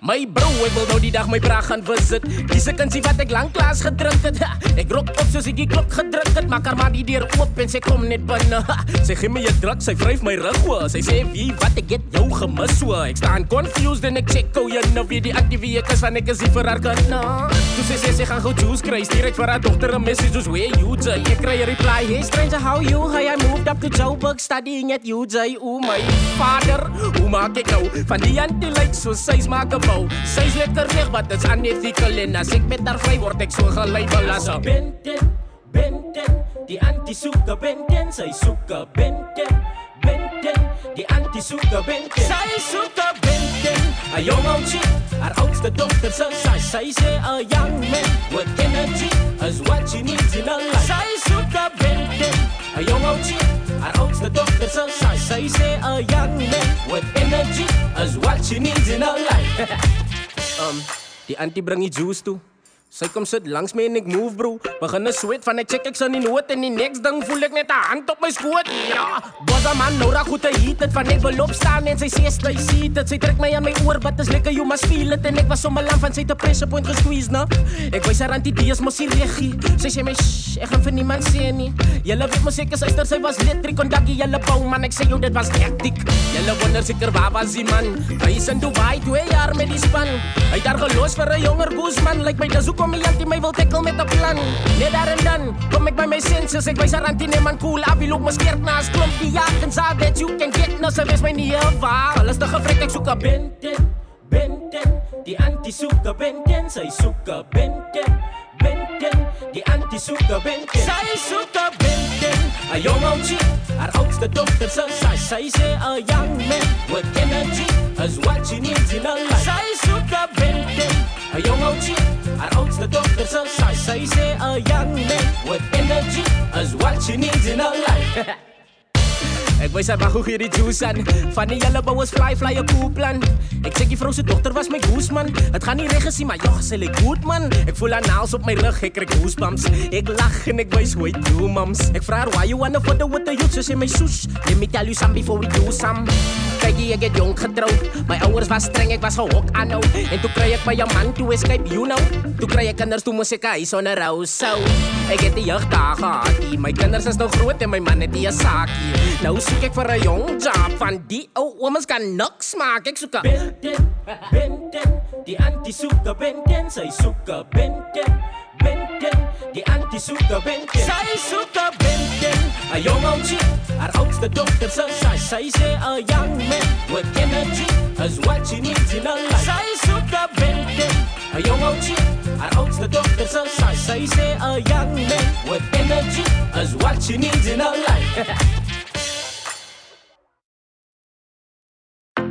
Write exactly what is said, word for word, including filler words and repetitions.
My bro, ek wil nou die dag my bra gaan visit. Kies ek kan sien wat ek lang klaas gedrink het. Ek rok op soos ek die klok gedruk het. Maak haar maar die deur oop en sy kom net binne. Sy gee my 'n druk, sy vryf my rug oor. Sy sê wie wat ek het jou gemis so. Ek staan confused en ek check hoe jy nou weer die actieve ek is van ek is nie vir haar kind na. Toe sy sê sy gaan gou juice kry, stuur ek vir haar dogter 'n message soos where you J. Ek kry 'n reply, hey stranger how you? Hey, I moved up to Joburg studying at U J. O my vader, hoe maak ek nou? Van die antie lyk so sy's maak 'n bou. Sy's lekker reg, wat is unethical en as ek met haar vry word ek so gelabel as 'n Benten, Benten, die antie soek 'n Benten, sy soek 'n Benten, Benten, die antie soek 'n Benten, sy soek 'n Benten, 'n jong ou chick, haar oudste dogter sy sy sy sê 'n young man with energy is what she needs in her life. Sy soek 'n Benten, 'n jong ou chick, haar oudste dogter sy sy sy sê 'n young man with energy is what she needs in her life. Um, die antie bring die juice toe. Sy kom sit langs my en ek move bro. Begin 'n sweat van ek check ek son die noot en die next ding voel ek net 'n hand op my skoot. Ja, bosa man nou raak goed te heat het van ek wil opstaan en sy sê sy sien dit. Sy trek my aan my oor, wat is lekker you must feel it en ek was sommer lam van sy te pressure point gesqueeze na. Ek wys haar antie dies mos hier regie. Sy sê my shh, ek gaan vir niemand sê nie. Julle weet mos seker syster sy was letrik en daggie julle bou man ek sê jou dit was hektiek. Julle wonder seker waar was die man? Hy is in Dubai twee jaar met die span. Hy het daar gelos vir 'n jonger Guzman lyk my dis kom my antie my wil tackle met 'n plan. Net daar en dan kom ek by my senses. Ek wys haar antie nee man cool. Abi loop my skeert na 'n klomp die jak en sa that you can get no service my nie eva. Alles te gefrek ek soek 'n Benten, Benten, die antie soek 'n Benten, sy soek 'n Benten, Benten, die antie soek 'n Benten, sy soek 'n Benten, 'n jong ou chick, haar oudste dogter sy sy sy sê 'n young man with energy is what she needs in her life. Sy soek 'n Benten, 'n jong ou chick, haar oudste dogter sy sy sy sê 'n young man with energy is what she needs in her life. Ek wys haar wag hoe gee die juice aan. Van die julle bouers fly fly 'n cool plan. Ek sê die vrou se dogter was my Guzman. Dit gaan nie reg gesie maar ja, sy lyk goed man. Ek voel haar nails op my rug, ek kry goosebumps. Ek lag en ek wys hoe hy do mums. Ek vra haar why you wanna photo with the youth? Sy sê my sus, let me tell you some before we do some. Kykie, ek het jong getroud. My ouers was streng, ek was gehok aanhou. En toe kry ek by 'n man to escape, you know. Toe kry ek kinders, toe moes ek 'n huis onder hou. So, ek het die jeugdae gehad. My kinders is nou groot en my man het 'n saakie. Nou soek ek vir 'n jong job van die ou ooms kan niks maak. Ek soek 'n Benten, Benten, die antie soek 'n Benten, sy soek 'n Benten, Benten, die antie soek 'n Benten, sy soek 'n Benten, 'n jong ou chick, haar oudste dogter sy sy sy sê 'n young man with energy is what she needs in her life. Sy soek 'n Benten, 'n jong ou chick, haar oudste dogter sy sy sy sê 'n young man with energy is what she needs in her life.